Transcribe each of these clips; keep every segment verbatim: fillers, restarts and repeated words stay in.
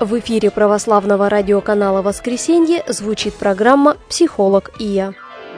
В эфире православного радиоканала «Воскресенье» звучит программа «Психолог и я».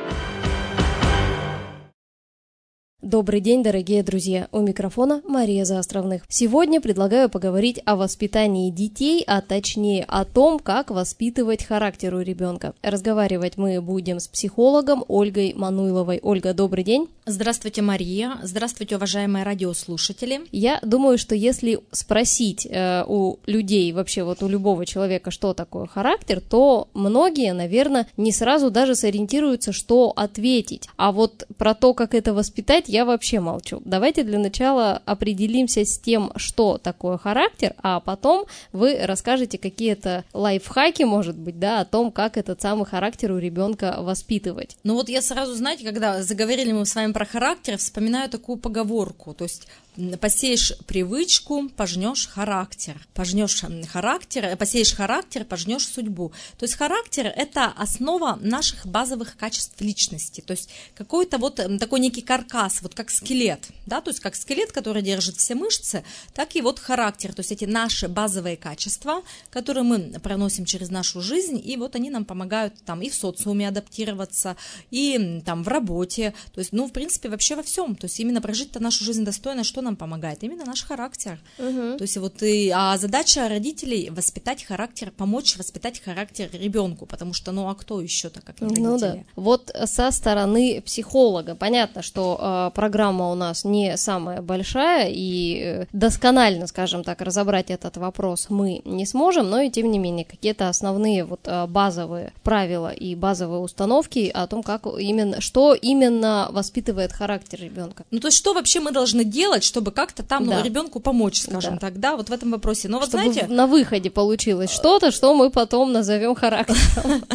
Добрый день, дорогие друзья! У микрофона Мария Заостровных. Сегодня предлагаю поговорить о воспитании детей, а точнее о том, как воспитывать характер у ребенка. Разговаривать мы будем с психологом Ольгой Мануйловой. Ольга, добрый день! Здравствуйте, Мария! Здравствуйте, уважаемые радиослушатели! Я думаю, что если спросить э, у людей, вообще вот у любого человека, что такое характер, то многие, наверное, не сразу даже сориентируются, что ответить. А вот про то, как это воспитать, я вообще молчу. Давайте для начала определимся с тем, что такое характер, а потом вы расскажете какие-то лайфхаки, может быть, да, о том, как этот самый характер у ребенка воспитывать. Ну вот я сразу, знаете, когда заговорили мы с вами про характер, вспоминаю такую поговорку, то есть посеешь привычку, пожнешь характер, пожнешь характер, посеешь характер, пожнешь судьбу. То есть характер – это основа наших базовых качеств личности, то есть какой-то вот такой некий каркас, вот как скелет, да, то есть как скелет, который держит все мышцы, так и вот характер, то есть эти наши базовые качества, которые мы проносим через нашу жизнь, и вот они нам помогают там и в социуме адаптироваться, и там в работе, то есть, ну, в принципе, вообще во всем, то есть именно прожить-то нашу жизнь достойно, что нам помогает? Именно наш характер. Uh-huh. То есть вот и, а задача родителей воспитать характер, помочь воспитать характер ребенку, потому что, ну, а кто еще-то, как не родители? Ну да. Вот со стороны психолога, понятно, что э, программа у нас не самая большая, и э, досконально, скажем так, разобрать этот вопрос мы не сможем, но и тем не менее какие-то основные вот э, базовые правила и базовые установки о том, как именно, что именно воспитывает характер ребенка. Ну то есть что вообще мы должны делать, чтобы как-то там, да. ну, ребенку помочь, скажем да. так, да, вот в этом вопросе. Но вот чтобы знаете, на выходе получилось что-то, что мы потом назовем характером.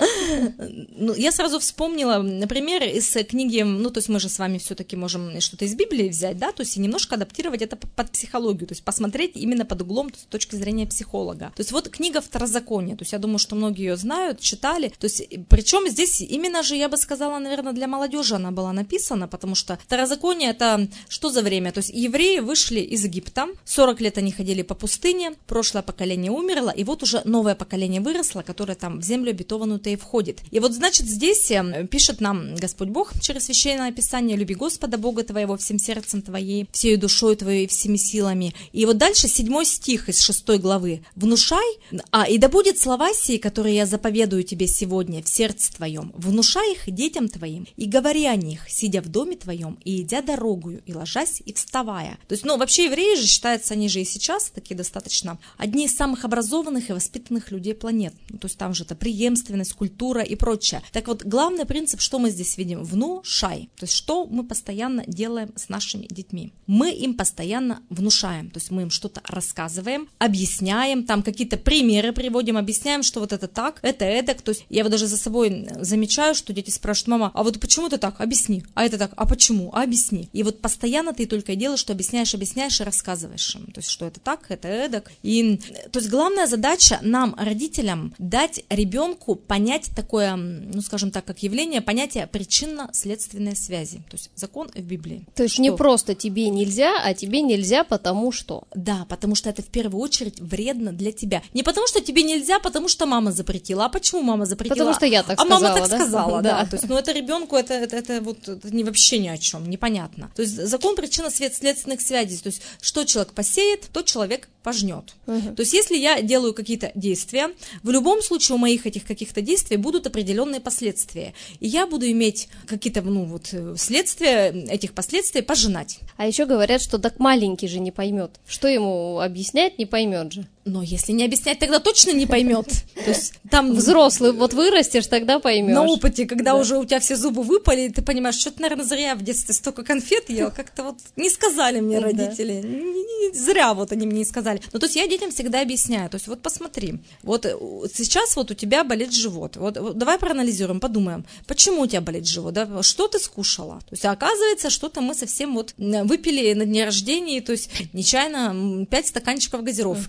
Ну, я сразу вспомнила, например, из книги, ну, то есть мы же с вами все-таки можем что-то из Библии взять, да, то есть и немножко адаптировать это под психологию, то есть посмотреть именно под углом с точки зрения психолога. То есть вот книга Второзаконие, то есть я думаю, что многие ее знают, читали, то есть причем здесь именно же, я бы сказала, наверное, для молодежи она была написана, потому что Второзаконие это что за время? То есть евреи вышли из Египта, сорок лет они ходили по пустыне, прошлое поколение умерло, и вот уже новое поколение выросло, которое там в землю обетованную-то и входит. И вот, значит, здесь пишет нам Господь Бог через Священное Писание: «Люби Господа Бога твоего всем сердцем твоей, всею душой твоей, всеми силами». И вот дальше седьмой стих из шестой главы: «Внушай, а и да будет слова сии, которые я заповедую тебе сегодня в сердце твоем, внушай их детям твоим, и говори о них, сидя в доме твоем, и идя дорогою, и ложась, и вставая». То есть, ну, вообще евреи же считаются, они же и сейчас такие достаточно одни из самых образованных и воспитанных людей планет. Ну, то есть там же это преемственность, культура и прочее. Так вот, главный принцип, что мы здесь видим? Внушай. То есть, что мы постоянно делаем с нашими детьми? Мы им постоянно внушаем. То есть, мы им что-то рассказываем, объясняем, там какие-то примеры приводим, объясняем, что вот это так, это эдак. То есть, я вот даже за собой замечаю, что дети спрашивают: мама, а вот почему это так? Объясни. А это так? А почему? А объясни. И вот постоянно ты только и делаешь, что объясняешь, объясняешь и рассказываешь им. То есть, что это так, это эдак. И, то есть, главная задача нам, родителям, дать ребенку понять такое, ну, скажем так, как явление, понятие причинно-следственной связи. То есть, закон в Библии. То есть, что... не просто тебе нельзя, а тебе нельзя потому что. Да, потому что это в первую очередь вредно для тебя. Не потому что тебе нельзя, потому что мама запретила. А почему мама запретила? Потому что я так а сказала, А мама так да? сказала, да. да. То есть, ну, это ребенку, это, это, это вот это не вообще ни о чем, непонятно. То есть, закон причинно-следственных связей. То есть, что человек посеет, то человек пожнет. Uh-huh. То есть, если я делаю какие-то действия, в любом случае у моих этих каких-то действий будут определенные последствия. И я буду иметь какие-то, ну, вот, следствия этих последствий пожинать. А еще говорят, что так маленький же не поймет. Что ему объяснять, не поймет же. Но если не объяснять, тогда точно не поймет. То есть там взрослый, вот вырастешь, тогда поймешь. На опыте, когда да. уже у тебя все зубы выпали, ты понимаешь, что-то, наверное, зря я в детстве столько конфет ела, как-то вот не сказали мне родители. Да. Не, не, зря вот они мне не сказали. Ну, то есть я детям всегда объясняю. То есть вот посмотри, вот сейчас вот у тебя болит живот. Вот, вот давай проанализируем, подумаем, почему у тебя болит живот, да? Что ты скушала? То есть оказывается, что-то мы совсем вот выпили на дне рождения, то есть нечаянно пять стаканчиков газировки.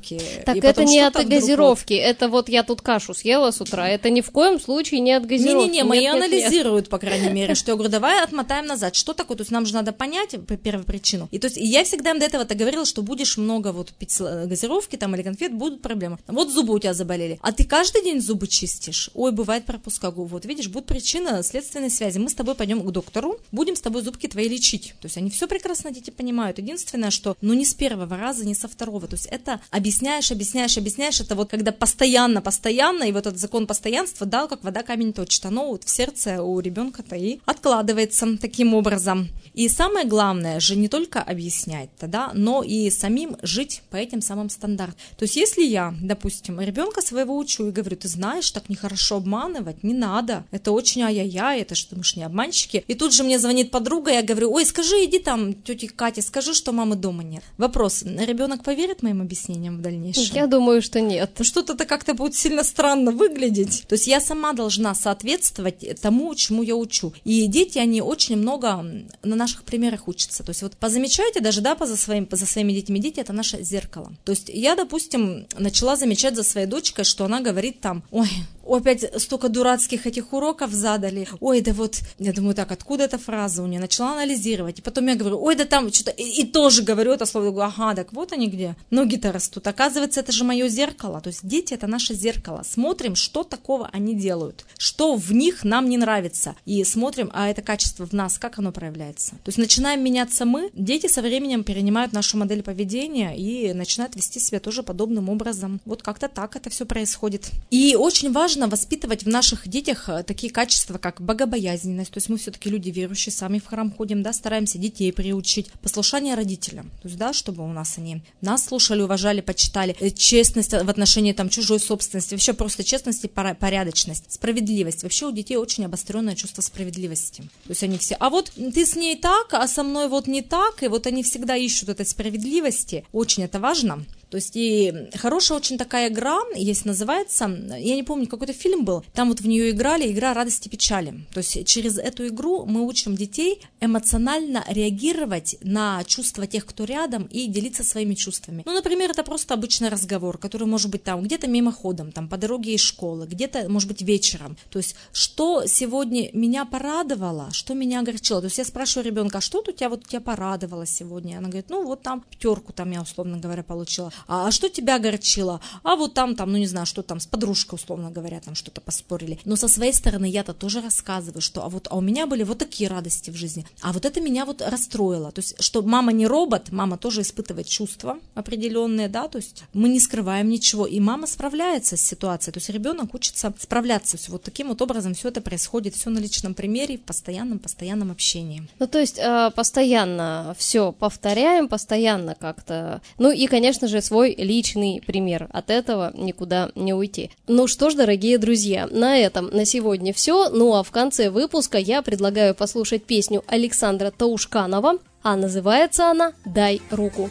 Так это не от газировки, вот... это вот я тут кашу съела с утра, это ни в коем случае не от газировки. Не-не-не, мои анализируют, по крайней мере, что я говорю, давай отмотаем назад, что такое, то есть нам же надо понять первую причину. И то есть и я всегда им до этого-то говорила, что будешь много вот пить газировки там или конфет, будут проблемы. Вот зубы у тебя заболели, а ты каждый день зубы чистишь? Ой, бывает пропускаю. Вот видишь, будет причина следственной связи. Мы с тобой пойдем к доктору, будем с тобой зубки твои лечить. То есть они все прекрасно, дети понимают. Единственное, что ну не с первого раза, не со второго. То есть это объясняешь, объясняешь, объясняешь. Это вот когда постоянно, постоянно, и вот этот закон постоянства, да, как вода камень точит, оно вот в сердце у ребенка-то и откладывается таким образом. И самое главное же не только объяснять, да, но и самим жить по этим самым стандартам. То есть если я, допустим, ребенка своего учу и говорю, ты знаешь, так нехорошо обманывать, не надо, это очень ай-яй-яй, это что, мы ж не обманщики. И тут же мне звонит подруга, я говорю, ой, скажи, иди там, тете Кате, скажи, что мамы дома нет. Вопрос, ребенок поверит моим объяснениям в дальнейшем? Я думаю, что нет. Что-то как-то будет сильно странно выглядеть. То есть я сама должна соответствовать тому, чему я учу. И дети, они очень много на наших примерах учатся. То есть вот позамечайте даже, да, за своим, за своими детьми, дети это наше зеркало. То есть я, допустим, начала замечать за своей дочкой, что она говорит там, ой, опять столько дурацких этих уроков задали, ой, да вот, я думаю, так, откуда эта фраза у нее, начала анализировать, и потом я говорю, ой, да там что-то, и, и тоже говорю это слово, говорю, ага, так вот они где, ноги-то растут, оказывается, это же мое зеркало, то есть дети это наше зеркало, смотрим, что такого они делают, что в них нам не нравится, и смотрим, а это качество в нас, как оно проявляется, то есть начинаем меняться мы, дети со временем перенимают нашу модель поведения и начинают вести себя тоже подобным образом, вот как-то так это все происходит, и очень важно воспитывать в наших детях такие качества, как богобоязненность, то есть мы все-таки люди верующие, сами в храм ходим, да, стараемся детей приучить, послушание родителям, то есть, да, чтобы у нас они нас слушали, уважали, почитали, честность в отношении там чужой собственности, вообще просто честность и порядочность, справедливость, вообще у детей очень обостренное чувство справедливости, то есть они все, а вот ты с ней так, а со мной вот не так, и вот они всегда ищут этой справедливости, очень это важно. То есть и хорошая очень такая игра, есть, называется, я не помню, какой-то фильм был, там вот в нее играли, игра радости и печали. То есть через эту игру мы учим детей эмоционально реагировать на чувства тех, кто рядом, и делиться своими чувствами. Ну, например, это просто обычный разговор, который может быть там где-то мимоходом, там по дороге из школы, где-то, может быть, вечером. То есть что сегодня меня порадовало, что меня огорчило. То есть я спрашиваю ребенка, а что у тебя вот тебя порадовало сегодня? Она говорит, ну вот там пятерку там я, условно говоря, получила. А, а что тебя огорчило? А вот там, там, ну не знаю, что там с подружкой, условно говоря, там что-то поспорили. Но со своей стороны я-то тоже рассказываю, что а вот а у меня были вот такие радости в жизни, а вот это меня вот расстроило. То есть, что мама не робот, мама тоже испытывает чувства определенные, да, то есть мы не скрываем ничего, и мама справляется с ситуацией, то есть ребенок учится справляться. Вот таким вот образом все это происходит, все на личном примере, в постоянном, постоянном общении. Ну, то есть постоянно все повторяем, постоянно как-то, ну и, конечно же, свой личный пример. От этого никуда не уйти. Ну что ж, дорогие друзья, на этом на сегодня все. Ну а в конце выпуска я предлагаю послушать песню Александра Таушканова, а называется она «Дай руку».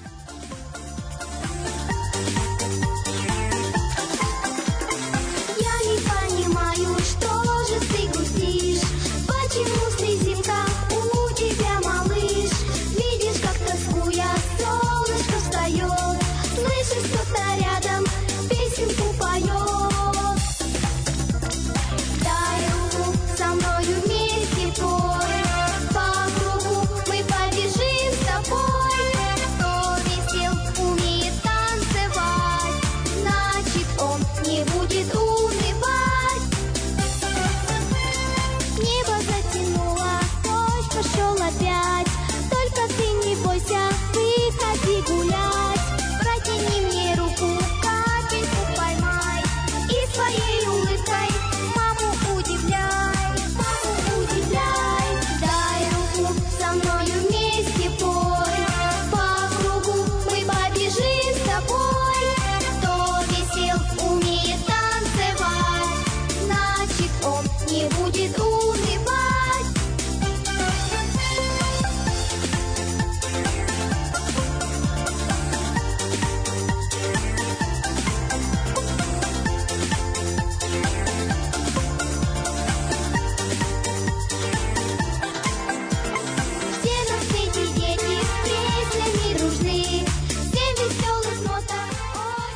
По кругу мы побежим с тобой.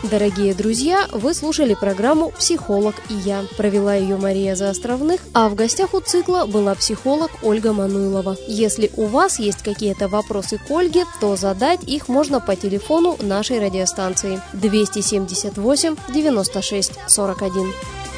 Дорогие друзья, вы слушали программу «Психолог и я». Провела ее Мария Заостровных, а в гостях у цикла была психолог Ольга Мануйлова. Если у вас есть какие-то вопросы к Ольге, то задать их можно по телефону нашей радиостанции двести семьдесят восемь девяносто шесть сорок один.